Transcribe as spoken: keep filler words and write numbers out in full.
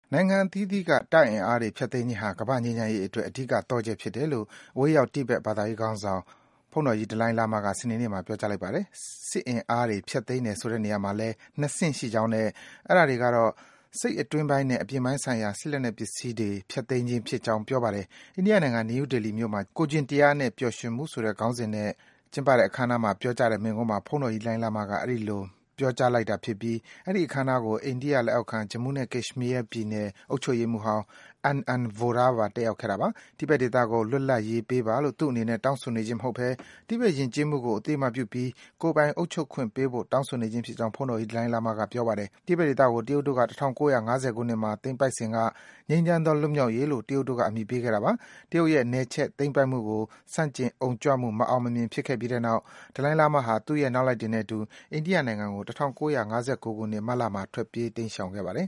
နိုင်ငံအသီးသီးကတပ်အင်အားတွေဖျက်သိမ်းခြင်းဟာကမ္ဘာ့ငြိမ်းချမ်းရေးအတွက်အဓိကသော့ချက်ဖြစ်တယ်လို့အဝေးရောက်တိဘက်ဘာသာရေးခေါင်းဆောင်ဘုန်းတော်ကြီးဒလိုင်းလားမားကစနေနေ့မှာပြောကြားလိုက်ပါတယ်။စစ်အင်အားတွေဖျက်သိမ်းတယ်ဆိုတဲ့နေရာမှာလည်းနှစ်ဆင့်ရှိကြောင်းနဲ့အဲဒါတွေကတော့စိတ်အတွင်းပိုင်းနဲ့အပြင်ပိုင်းဆိုင်ရာစစ်လက်နက်ပစ္စည်းတွေဖျက်သိမ်းခြင်းဖြစ်ကြောင်းပြောပါတယ်။အိန္ဒိယနိုင်ငံနယူးဒေလီမြို့မှာကိုကျင့်တရားနဲ့ပျော်ရွှင်မှုဆိုတဲ့ခေါင်းစဉ်နဲ့ကျင်းပတဲ့အခမ်းအနားမှာပြောကြားတဲ့မိန့်ခွန်းမှာဘုန်းတော်ကြီးဒလိုင်းလားမားကအဲဒီလိုပြောကြားလိုက်တာဖြစ်ပြီးအဲဒီအခမ်းအနားကိုအိန္ဒိယလက်အောက်ခံ Jammu နဲ့ Kashmir ပြည်နယ်အုပ်ချုပ်ရေးမှူးဟောင်း N N Vohra ပါတက်ရောက်ခဲ့တာပါ။တိဘက်ဒေသကိုလွတ်လပ်ရေးပေးပါလို့သူ့အနေနဲ့တောင်းဆိုနေခြင်းမဟုတ်ဘဲတိဘက်ယဉ်ကျေးမှုကိုအသိအမှတ်ပြုပြီးကိုယ်ပိုင်အုပ်ချုပ်ခွင့်ပေးဖို့တောင်းဆိုနေခြင်းဖြစ်ကြောင်းဘုန်းတော်ကြီးဒလိုင်းလားမားကပြောပါတယ်။တိဘက်ဒေသကိုတရုတ်တို့က၁၉၅၀ခုနှစ်မှာသိမ်းပိုက်စဉ်ကငြိမ်းချမ်းသောလွတ်မြောက်ရေးလို့တရုတ်တို့ကအမည်ပေးခဲ့တာပါ။တရုတ်ရဲ့နယ်ချဲ့သိမ်းပိုက်မှုကိုဆန့်ကျင်အုံကြွမှုမအောင်မမြင်ဖြစ်ခဲ့ပြီးတဲ့နောက်ဒလိုင်းလားမားဟာသူ့ရဲ့နောက်လိုက်တွေနဲ့အတူအိန္ဒိယနိုင်ငံကို၁၉၅၉ခုနှစ်မတ်လမှာထွက်ပြေးတိမ်းရှောင်ခဲ့ပါတယ်